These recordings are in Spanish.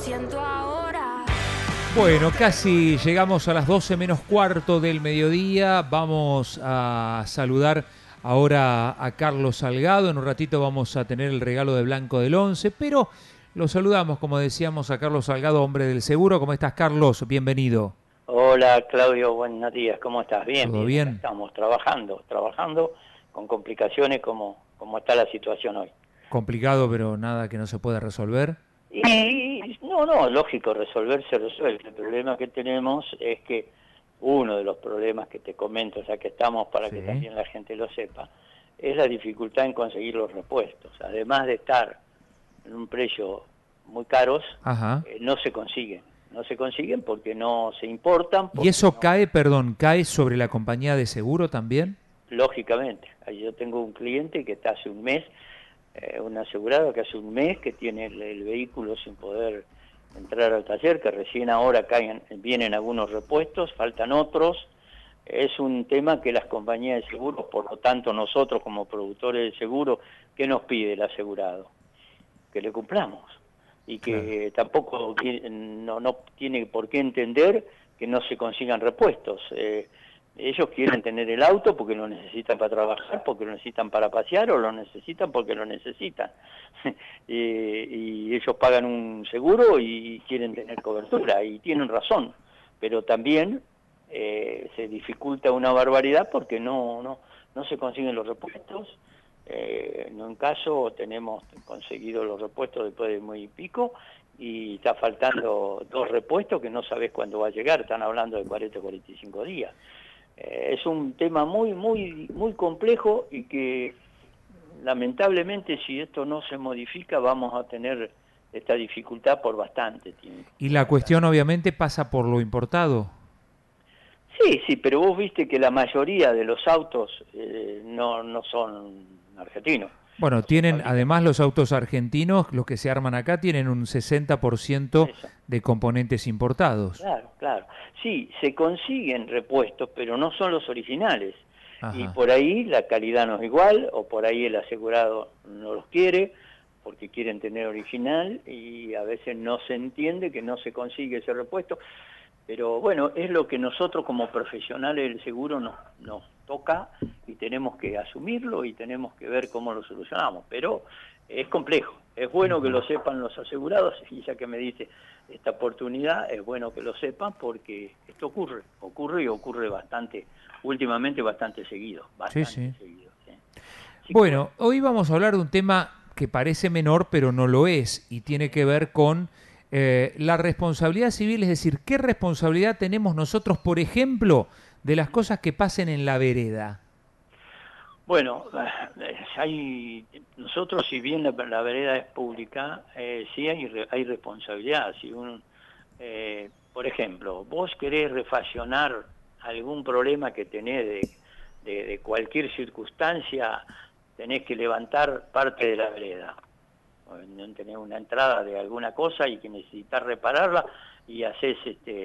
siento ahora. Bueno, casi llegamos a las 12 menos cuarto del mediodía. Vamos a saludar ahora a Carlos Salgado. En un ratito vamos a tener el regalo de Blanco del 11, pero lo saludamos, como decíamos, a Carlos Salgado, hombre del seguro. ¿Cómo estás, Carlos? Bienvenido. Hola, Claudio, buenos días, ¿cómo estás? Bien, ¿Todo bien, bien? estamos trabajando con complicaciones como está la situación hoy. Complicado, pero nada que no se pueda resolver. Y no, lógico, se resuelve. El problema que tenemos es que uno de los problemas que te comento, ya que estamos para que Sí. también la gente lo sepa, es la dificultad en conseguir los repuestos. Además de estar en un precio muy caros, Ajá. no se consiguen porque no se importan. ¿Y eso No, cae sobre la compañía de seguro también? lógicamente. Yo tengo un cliente que está hace un mes, un asegurado que hace un mes que tiene el vehículo sin poder entrar al taller, que recién ahora vienen algunos repuestos, faltan otros. Es un tema que las compañías de seguros, por lo tanto nosotros como productores de seguro, ¿qué nos pide el asegurado? Que le cumplamos. Y que tampoco no tiene por qué entender que no se consigan repuestos. Ellos quieren tener el auto porque lo necesitan para trabajar, porque lo necesitan para pasear, o lo necesitan porque lo necesitan. Y ellos pagan un seguro y quieren tener cobertura, y tienen razón, pero también se dificulta una barbaridad porque no se consiguen los repuestos. En un caso tenemos conseguido los repuestos después de muy pico, y está faltando 2 repuestos que no sabes cuándo va a llegar, están hablando de 40 o 45 días. Es un tema muy complejo, y que lamentablemente, si esto no se modifica, vamos a tener esta dificultad por bastante tiempo. Y la cuestión obviamente pasa por lo importado. Sí, pero vos viste que la mayoría de los autos no son argentinos. Bueno, tienen, además los autos argentinos, los que se arman acá, tienen un 60% Eso. de componentes importados. Claro. Sí, se consiguen repuestos, pero no son los originales. Y Ajá. por ahí la calidad no es igual, o por ahí el asegurado no los quiere, porque quieren tener original, y a veces no se entiende que no se consigue ese repuesto. Pero bueno, es lo que nosotros como profesionales del seguro nos toca, y tenemos que asumirlo y tenemos que ver cómo lo solucionamos. Pero es complejo, es bueno que lo sepan los asegurados, y ya que me dice esta oportunidad, es bueno que lo sepan, porque esto ocurre y ocurre bastante, últimamente bastante seguido, Sí. seguido. ¿Sí? Bueno, hoy vamos a hablar de un tema que parece menor, pero no lo es, y tiene que ver con la responsabilidad civil, es decir, ¿qué responsabilidad tenemos nosotros, por ejemplo, de las cosas que pasen en la vereda? Bueno, nosotros, si bien la vereda es pública, sí hay responsabilidad. Si por ejemplo, vos querés refaccionar algún problema que tenés de cualquier circunstancia, tenés que levantar parte de la vereda. Tenés una entrada de alguna cosa y que necesitas repararla, y haces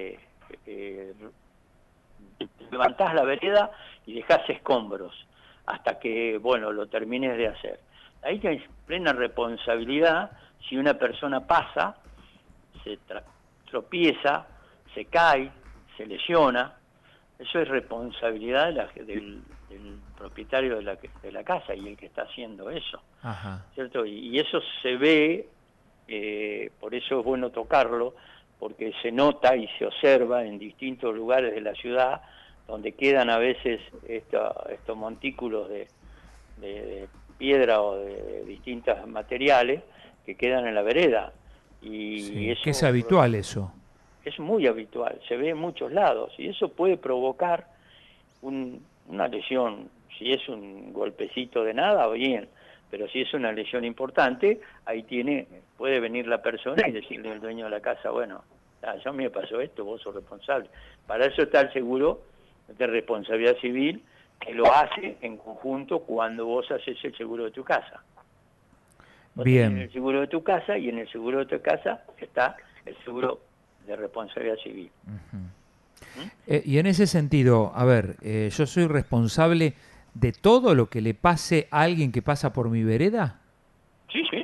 levantás la vereda y dejás escombros hasta que, lo termines de hacer. Ahí tenés plena responsabilidad. Si una persona pasa, se tropieza, se cae, se lesiona, eso es responsabilidad del propietario de la casa y el que está haciendo eso. Ajá. ¿Cierto? Y eso se ve, por eso es bueno tocarlo, porque se nota y se observa en distintos lugares de la ciudad, donde quedan a veces estos montículos de piedra o de distintos materiales que quedan en la vereda. Y Sí, eso que es habitual eso. es muy habitual, se ve en muchos lados, y eso puede provocar una lesión. Si es un golpecito de nada, bien, pero si es una lesión importante, ahí puede venir la persona y decirle al dueño de la casa, ya me pasó esto, vos sos responsable. Para eso está el seguro de responsabilidad civil, que lo hace en conjunto cuando vos haces el seguro de tu casa. Vos tenés el seguro de tu casa, y en el seguro de tu casa está el seguro de responsabilidad civil. Y en ese sentido, a ver, ¿yo soy responsable de todo lo que le pase a alguien que pasa por mi vereda? Sí,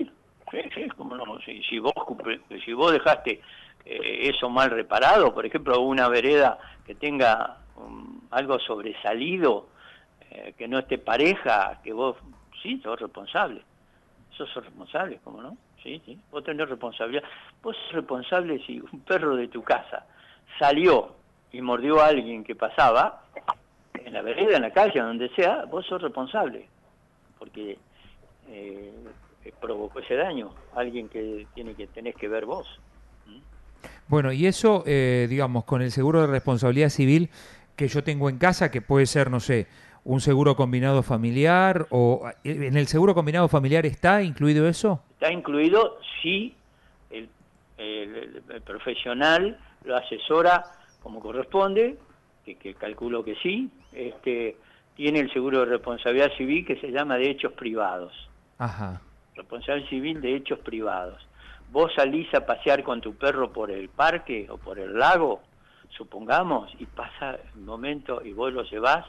Sí, sí, cómo no. Si vos dejaste eso mal reparado, por ejemplo, una vereda que tenga algo sobresalido, que no esté pareja, que vos, sí, sos responsable. Sos responsable, ¿cómo no? Sí, sí. Vos tenés responsabilidad. Vos sos responsable si un perro de tu casa salió y mordió a alguien que pasaba, en la vereda, en la calle, donde sea, vos sos responsable. Porque provocó ese daño, alguien que tenés que ver vos. ¿Mm? Bueno, y eso, digamos, con el seguro de responsabilidad civil que yo tengo en casa, que puede ser, no sé, un seguro combinado familiar, o en el seguro combinado familiar está incluido eso. Está incluido si el, el profesional lo asesora como corresponde, que calculo que sí, tiene el seguro de responsabilidad civil que se llama de hechos privados. Ajá. Responsabilidad civil de hechos privados. Vos salís a pasear con tu perro por el parque o por el lago, supongamos, y pasa el momento y vos lo llevás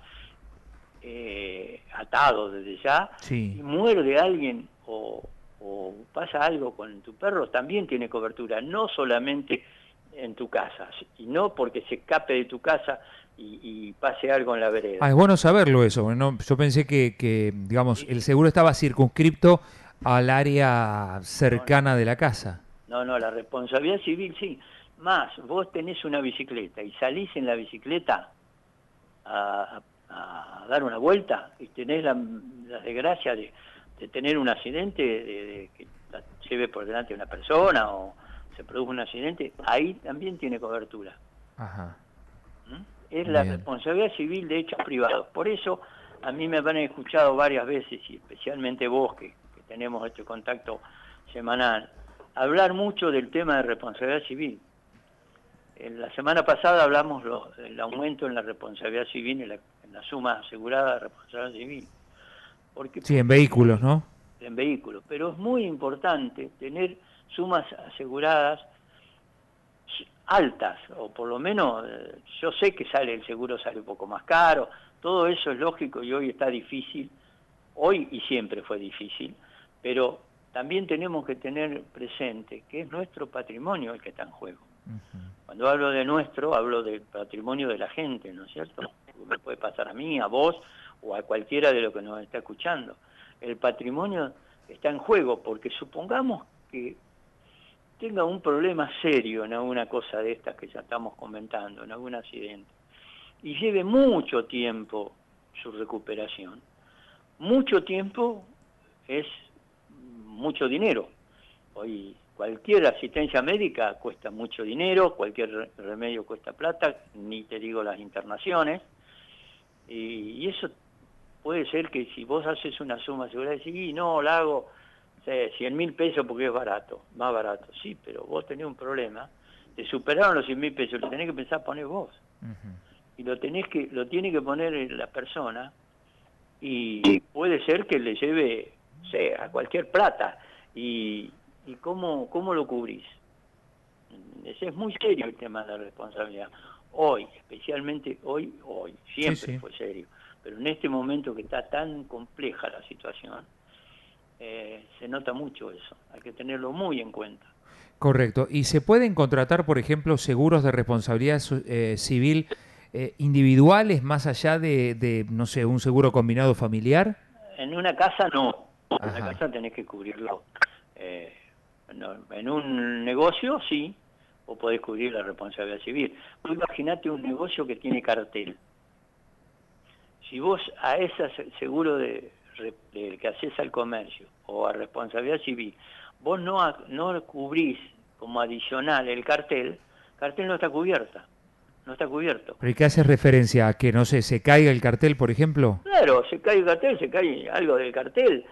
atado desde ya, Sí. y muerde a alguien o pasa algo con tu perro, también tiene cobertura, no solamente en tu casa, y no porque se escape de tu casa y pase algo en la Ah, vereda. es bueno saberlo eso. ¿No? Yo pensé que, digamos, Sí, el sí. seguro estaba circunscripto al área No, no. cercana de la casa. No, no, la responsabilidad civil sí. Más, vos tenés una bicicleta y salís en la bicicleta a dar una vuelta y tenés la desgracia de tener un accidente, de que la lleve por delante una persona o se produce un accidente, ahí también tiene cobertura. Ajá. ¿Mm? Es la Bien. responsabilidad civil de hechos privados. Por eso a mí me han escuchado varias veces, y especialmente vos que tenemos este contacto semanal, hablar mucho del tema de responsabilidad civil. En la semana pasada hablamos del aumento en la responsabilidad civil, en la suma asegurada de responsabilidad civil, porque Sí, en es vehículos, muy, ¿no? en vehículos, pero es muy importante tener sumas aseguradas altas, o por lo menos yo sé que el seguro sale un poco más caro, todo eso es lógico y hoy está difícil, hoy y siempre fue difícil, pero también tenemos que tener presente que es nuestro patrimonio el que está en juego. Cuando hablo de nuestro, hablo del patrimonio de la gente, ¿no es cierto? Me puede pasar a mí, a vos o a cualquiera de los que nos está escuchando. El patrimonio está en juego porque supongamos que tenga un problema serio en alguna cosa de estas que ya estamos comentando, en algún accidente, y lleve mucho tiempo su recuperación. Mucho tiempo es mucho dinero. Hoy cualquier asistencia médica cuesta mucho dinero, cualquier remedio cuesta plata, ni te digo las internaciones, y eso puede ser que si vos haces una suma asegurada, decís, y no, la hago 100.000 pesos porque es barato, más barato, sí, pero vos tenés un problema, te superaron los 100.000 pesos, lo tenés que pensar poner vos, y lo tiene que poner la persona, y puede ser que le lleve, a cualquier plata, y cómo lo cubrís. Ese es muy serio el tema de la responsabilidad. Hoy, especialmente hoy, Sí, siempre sí. fue serio, pero en este momento que está tan compleja la situación, se nota mucho eso, hay que tenerlo muy en cuenta. Correcto. ¿Y se pueden contratar, por ejemplo, seguros de responsabilidad civil individuales más allá no sé, un seguro combinado familiar? En una casa no, en una Ajá. casa tenés que cubrirlo. Eh, en un negocio sí, vos podés cubrir la responsabilidad civil. Vos imaginate un negocio que tiene cartel. Si vos a ese seguro que haces al comercio o a responsabilidad civil, vos no cubrís como adicional el cartel no está cubierta, no está cubierto. ¿Pero y qué hace referencia a que, no sé, se caiga el cartel, por ejemplo? Claro, se cae el cartel, se cae algo del cartel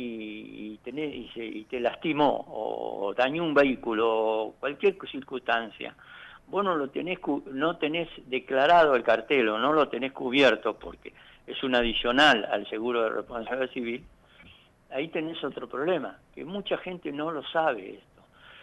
y te lastimó o dañó un vehículo o cualquier circunstancia. Vos no tenés declarado el cartel o no lo tenés cubierto porque es un adicional al seguro de responsabilidad civil, ahí tenés otro problema, que mucha gente no lo sabe esto.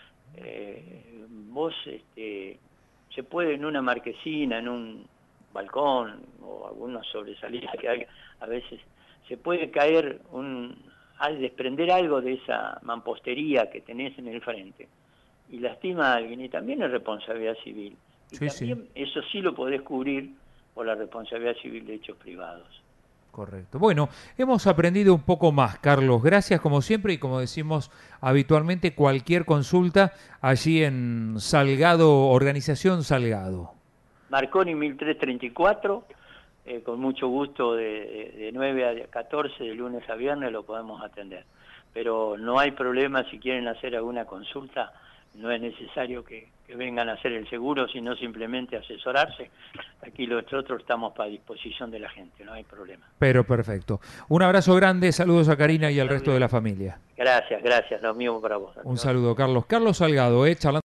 Vos se puede en una marquesina, en un balcón o alguna sobresalida que hay, a veces se puede caer al desprender algo de esa mampostería que tenés en el frente y lastima a alguien, y también es responsabilidad civil. Y Sí, también sí. eso sí lo podés cubrir por la responsabilidad civil de hechos privados. Correcto. Bueno, hemos aprendido un poco más, Carlos. Gracias como siempre y como decimos habitualmente, cualquier consulta allí en Salgado, Organización Salgado. Marconi 1334, con mucho gusto de 9 a 14, de lunes a viernes lo podemos atender. Pero no hay problema si quieren hacer alguna consulta, no es necesario que vengan a hacer el seguro, sino simplemente asesorarse. Aquí nosotros estamos para disposición de la gente, no hay problema. Pero perfecto. Un abrazo grande, saludos a Karina y al resto de Saludos. la familia. Gracias, lo mismo para vos. Un saludo, Carlos. Carlos Salgado, charlando.